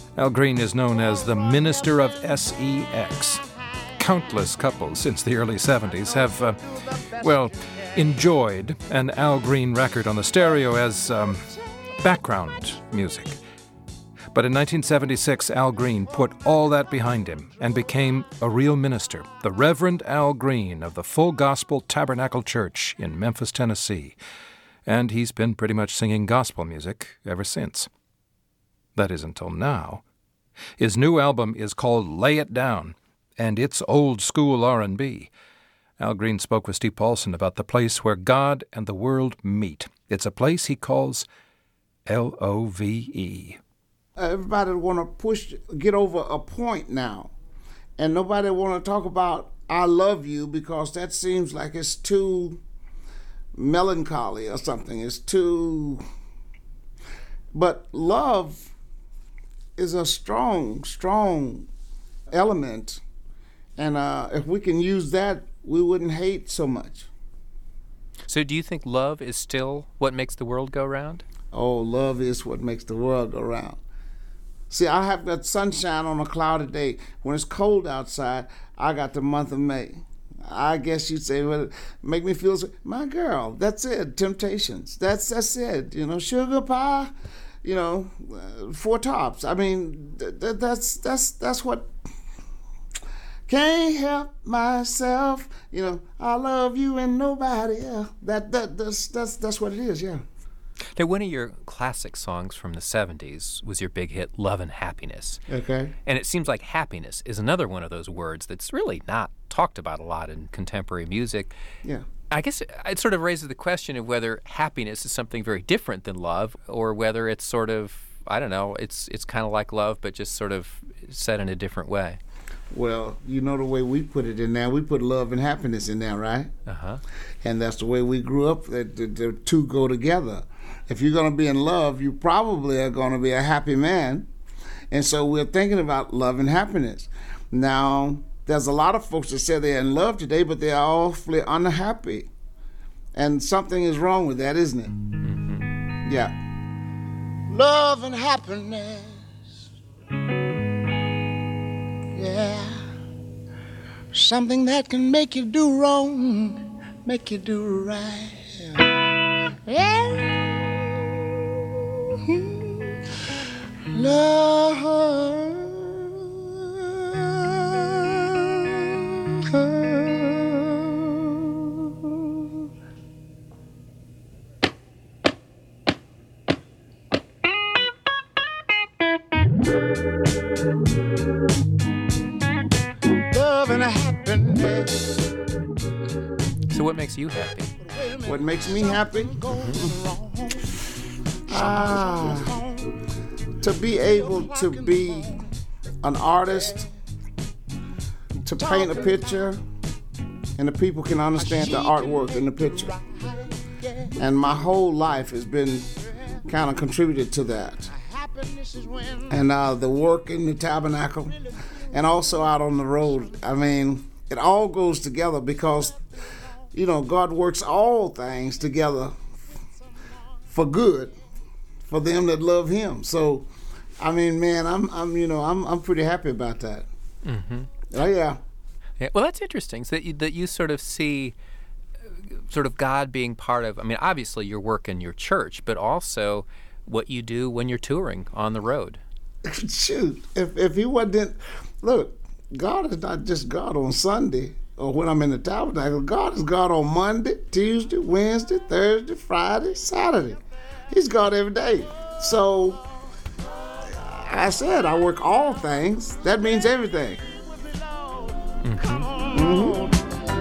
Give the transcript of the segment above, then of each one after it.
Al Green is known as the Minister of Sex. Countless couples since the early 70s have, enjoyed an Al Green record on the stereo as background music. But in 1976, Al Green put all that behind him and became a real minister, the Reverend Al Green of the Full Gospel Tabernacle Church in Memphis, Tennessee. And he's been pretty much singing gospel music ever since. That is, until now. His new album is called Lay It Down, and it's old school R&B. Al Green spoke with Steve Paulson about the place where God and the world meet. It's a place he calls Love. Everybody want to get over a point now, and nobody want to talk about I love you because that seems like it's too melancholy or something. It's too... But love is a strong, strong element, and if we can use that, we wouldn't hate so much. So do you think love is still what makes the world go round? Oh, love is what makes the world go round. See, I have that sunshine on a cloudy day. When it's cold outside, I got the month of May. I guess you'd say, well, make me feel so. My girl, that's it. Temptations. That's it. You know, sugar pie. You know, Four Tops. I mean, that's what. Can't help myself. You know, I love you and nobody else. That's what it is. Yeah. Now, one of your classic songs from the 70s was your big hit, Love and Happiness. Okay. And it seems like happiness is another one of those words that's really not talked about a lot in contemporary music. Yeah. I guess it sort of raises the question of whether happiness is something very different than love, or whether it's sort of, I don't know, it's kind of like love, but just sort of said in a different way. Well, you know the way we put it in there. We put love and happiness in there, right? Uh-huh. And that's the way we grew up. The two go together. If you're going to be in love, you probably are going to be a happy man. And so we're thinking about love and happiness. Now, there's a lot of folks that say they're in love today, but they're awfully unhappy. And something is wrong with that, isn't it? Mm-hmm. Yeah. Love and happiness. Yeah. Something that can make you do wrong, make you do right. Yeah. Love. Love and happiness. So what makes you happy? What makes me happy? To be able to be an artist, to paint a picture, and the people can understand the artwork in the picture. And my whole life has been kind of contributed to that. And the work in the tabernacle, and also out on the road. I mean, it all goes together because, you know, God works all things together for good, for them that love Him. So, I mean, man, I'm pretty happy about that. Mm-hmm. Oh yeah. Yeah. Well, that's interesting. So that you sort of see, sort of God being part of. I mean, obviously your work in your church, but also what you do when you're touring on the road. Shoot, if He wasn't, look, God is not just God on Sunday or when I'm in the tabernacle. God is God on Monday, Tuesday, Wednesday, Thursday, Friday, Saturday. He's God every day. So, I said I work all things. That means everything. Mm-hmm. Mm-hmm.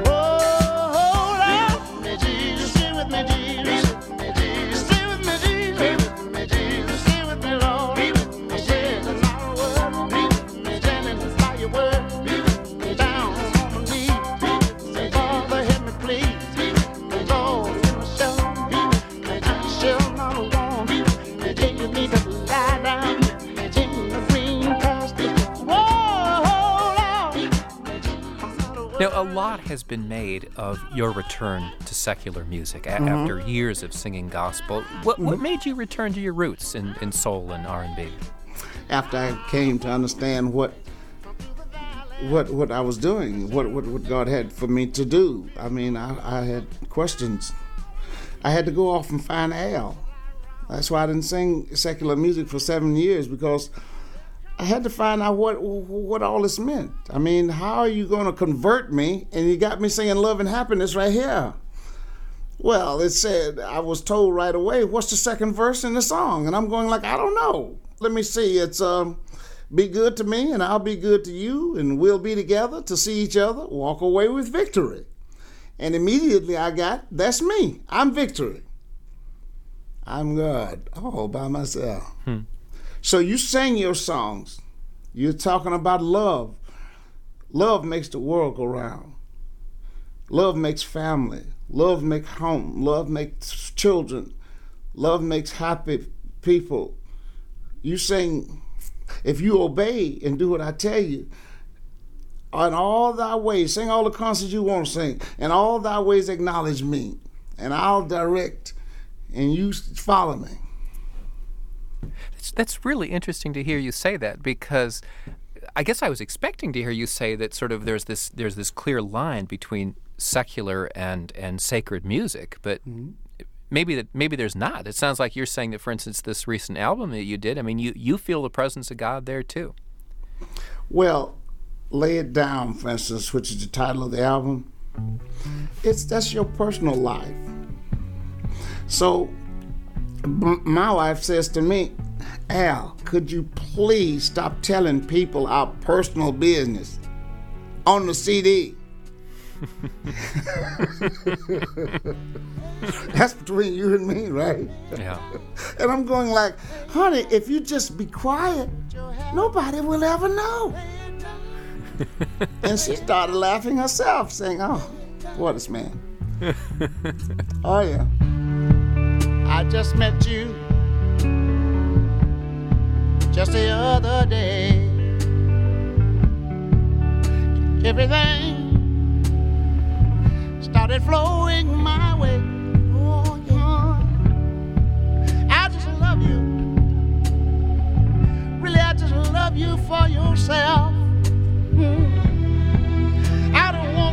Now, a lot has been made of your return to secular music after years of singing gospel. What made you return to your roots in soul and R&B? after I came to understand what I was doing, what God had for me to do. I mean, I had questions. I had to go off and find Al. That's why I didn't sing secular music for 7 years, because I had to find out what all this meant. I mean, how are you going to convert me? And you got me singing Love and Happiness right here. Well, it said, I was told right away, what's the second verse in the song? And I'm going like, I don't know. Let me see. It's be good to me and I'll be good to you, and we'll be together to see each other walk away with victory. And immediately I got, that's me. I'm victory. I'm God, all by myself. So you sing your songs. You're talking about love. Love makes the world go round. Love makes family. Love makes home. Love makes children. Love makes happy people. You sing, if you obey and do what I tell you, in all thy ways, sing all the concerts you want to sing, in all thy ways acknowledge me, and I'll direct, and you follow me. That's really interesting to hear you say that, because I guess I was expecting to hear you say that sort of there's this clear line between secular and sacred music, but maybe there's not. It sounds like you're saying that, for instance, this recent album that you did, I mean, you feel the presence of God there too. Well, Lay It Down, for instance, which is the title of the album, that's your personal life. So my wife says to me, Al, could you please stop telling people our personal business on the CD? That's between you and me, right? Yeah. And I'm going like, honey, if you just be quiet, nobody will ever know. And she started laughing herself, saying, oh, what is man? Oh, yeah. I just met you just the other day. Everything started flowing my way. Oh, yeah. I just love you. Really, I just love you for yourself. I don't want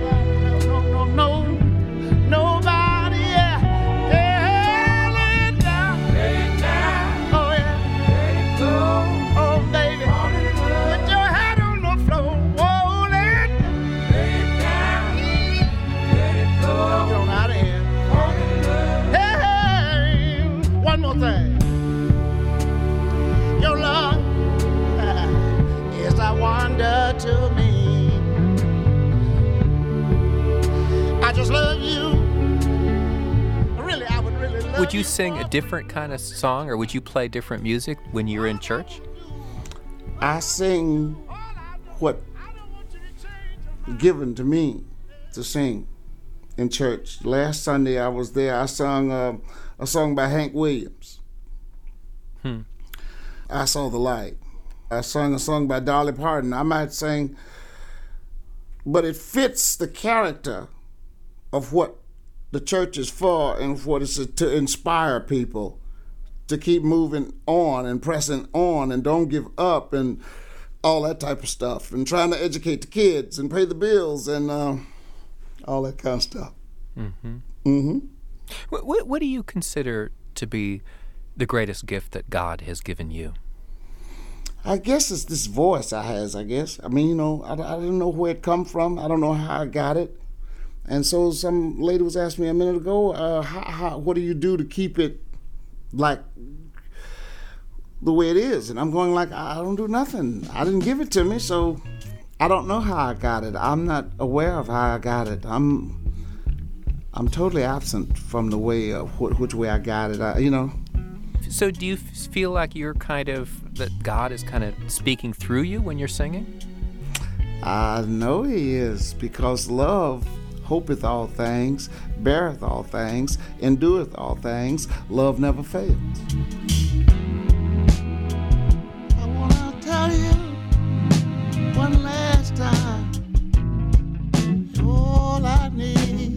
nobody. Yeah, lay it down. Lay it down. Oh yeah. Let it go. Oh baby. Put your head on the floor. Oh, let it down. Let it go. Come on out of here. Hey, one more thing. Your love is a wonder to me. I just love you. Really, I would really love you. Would you sing a different kind of song, or would you play different music when you're in church? I sing what given to me to sing in church. Last Sunday I was there. I sung a song by Hank Williams. I Saw the Light. I sung a song by Dolly Parton. I might sing, but it fits the character of what the church is for and what it's to inspire people to keep moving on and pressing on and don't give up and all that type of stuff, and trying to educate the kids and pay the bills and all that kind of stuff. What do you consider to be the greatest gift that God has given you? I guess it's this voice I has, I guess. I mean, you know, I don't know where it come from. I don't know how I got it. And so some lady was asking me a minute ago, what do you do to keep it like the way it is? And I'm going like, I don't do nothing. I didn't give it to me, so I don't know how I got it. I'm not aware of how I got it. I'm totally absent from the way of which way I got it. You know. So do you feel like that God is kind of speaking through you when you're singing? I know He is, because love hopeth all things, beareth all things, endureth all things. Love never fails. I want to tell you one last time, you're all I need.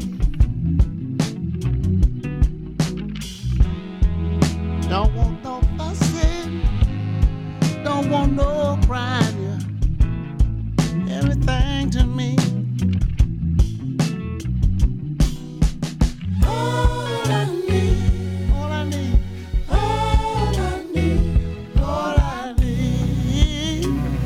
Don't want no fussing, want no crying, you're everything to me. All I need, all I need, all I need, all I need.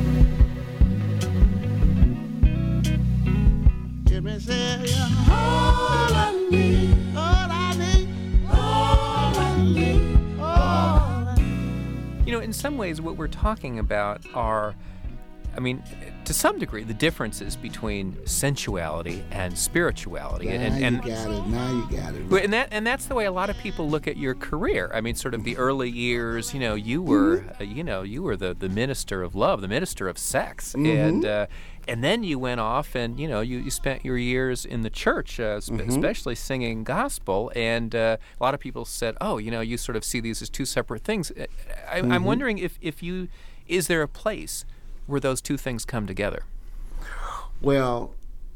Let me say, yeah. All I need, all I need, all I need, all I need. You know, in some ways, what we're talking about are, I mean, to some degree, the differences between sensuality and spirituality. Now you got it. And that's the way a lot of people look at your career. I mean, sort of the early years. You know, you were, you were the minister of love, the minister of sex, and then you went off and you spent your years in the church, especially singing gospel. And a lot of people said, oh, you sort of see these as two separate things. I'm wondering if you, is there a place where those two things come together? Well,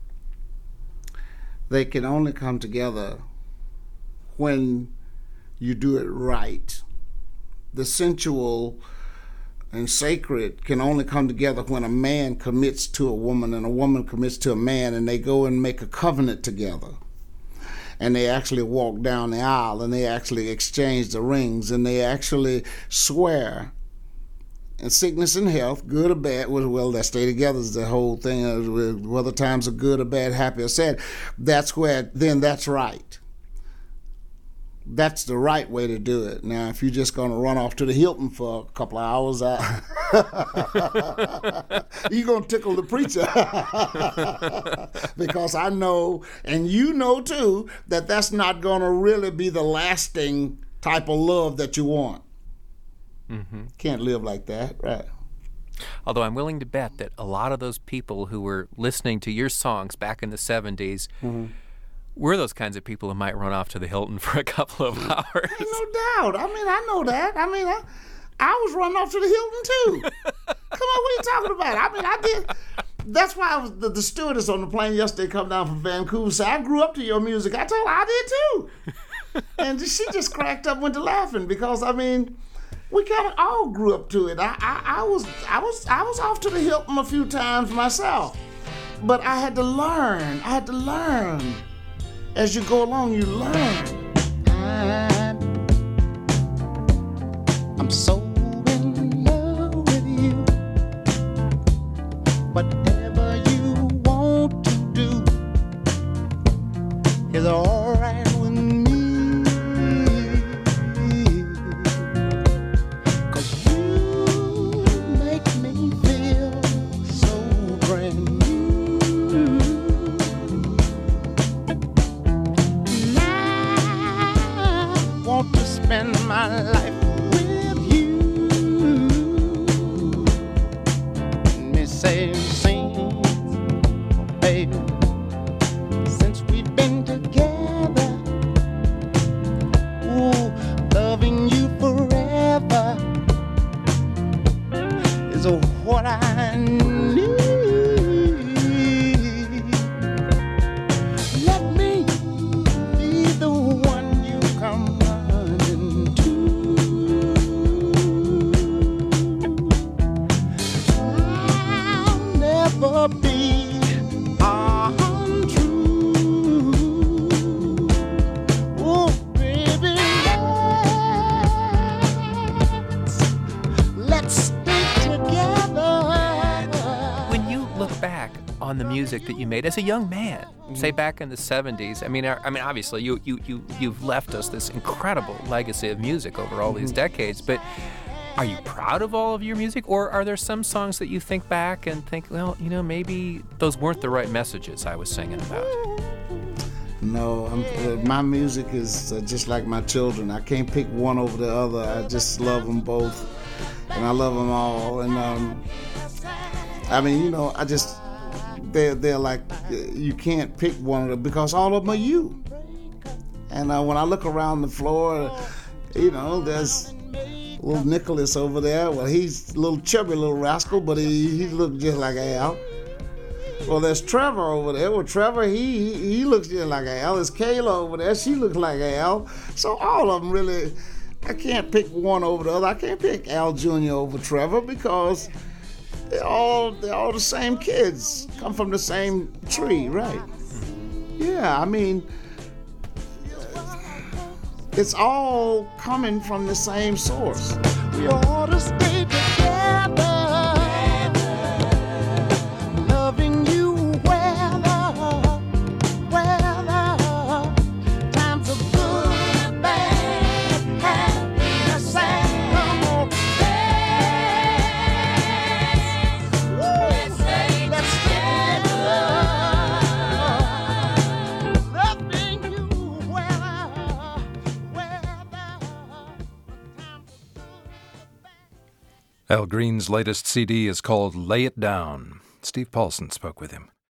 they can only come together when you do it right. The sensual and sacred can only come together when a man commits to a woman and a woman commits to a man, and they go and make a covenant together. And they actually walk down the aisle, and they actually exchange the rings, and they actually swear. And sickness and health, good or bad, well, that stay together is the whole thing, whether times are good or bad, happy or sad. That's right. That's the right way to do it. Now, if you're just going to run off to the Hilton for a couple of hours, you're going to tickle the preacher. Because I know, and you know too, that that's not going to really be the lasting type of love that you want. Can't live like that, right? Although I'm willing to bet that a lot of those people who were listening to your songs back in the 70s were those kinds of people who might run off to the Hilton for a couple of hours. No doubt. I mean, I know that. I mean, I was running off to the Hilton too. Come on, what are you talking about? I mean, I did. That's why I was the stewardess on the plane yesterday come down from Vancouver said, I grew up to your music. I told her I did too. And she just cracked up, went to laughing because, I mean, we kind of all grew up to it. I was off to the Hilton a few times myself, but I had to learn. As you go along, you learn. I'm so in love with you. Whatever you want to do is all right with me. Spend my life with you. Let me say, sing, baby, since we've been together. Ooh, loving you forever is what I need. Let me be the one you come. Be untrue. Oh, baby, let's stay together. When you look back on the music that you made as a young man, say back in the 70s, I mean, obviously you've left us this incredible legacy of music over all these decades, but are you proud of all of your music, or are there some songs that you think back and think, well, maybe those weren't the right messages I was singing about? No, my music is just like my children. I can't pick one over the other. I just love them both, and I love them all. And I mean, they're like, you can't pick one of them because all of them are you. And when I look around the floor, there's little Nicholas over there. Well, he's a little chubby little rascal, but he looks just like Al. Well, there's Trevor over there. Well, Trevor, he looks just like Al. There's Kayla over there. She looks like Al. So all of them really, I can't pick one over the other. I can't pick Al Jr. over Trevor because they're all the same kids, come from the same tree, right? Yeah, I mean, it's all coming from the same source. We ought to stay together, loving you weather, times are good, bad, happy, sad, come on, let's stay together, loving you weather, Al Green's latest CD is called Lay It Down. Steve Paulson spoke with him.